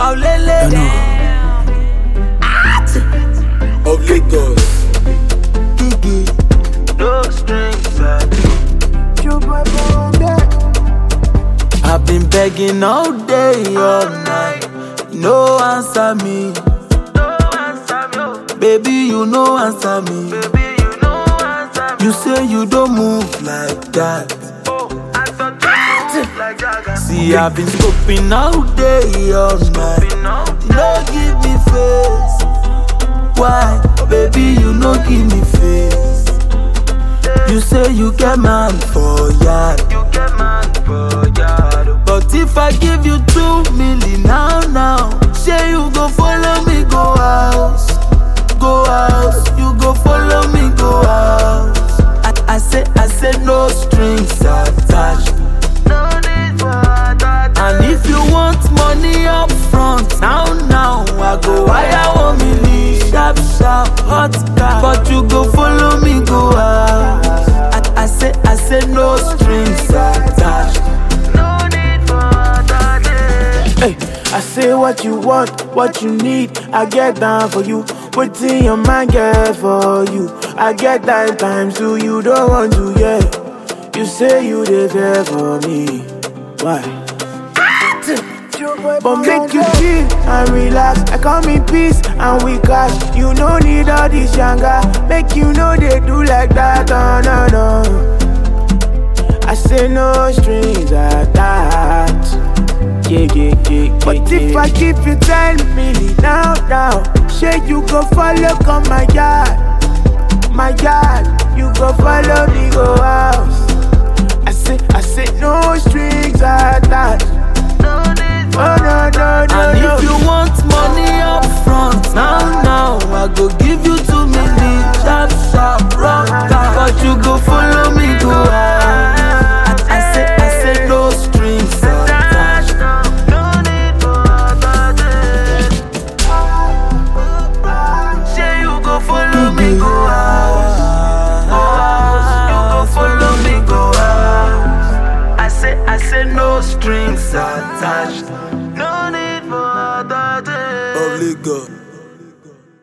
Oh, Lele. Of Lagos. No strings I've been begging all day, all night. No answer me. Baby, you no answer me. You say you don't move like that. See, I've been scoping all day, all night. No give me face. Why? Baby, you no give me face. You say you get man for yard. But if I give you 2 million now, say you go follow me, go house. Go house, you go follow me, go house. I said no strings attached. And if you want money up front, now I go wire 1 million, sharp, hot car. But you go follow me, go house. I said no strings attached. Hey, I say what you want, what you need, I get down for you. What's in your mind, get for you. I get that times too, you don't want to, yeah. You say you there for me. Why? But make you chill and relax. I come in peace and we cash. You no need all this younger. Make you know they do like that, oh no. I say no strings attached. Yeah. But if I give you 10 million now, say you go follow come my yard. You go follow me go house. I say no strings attached.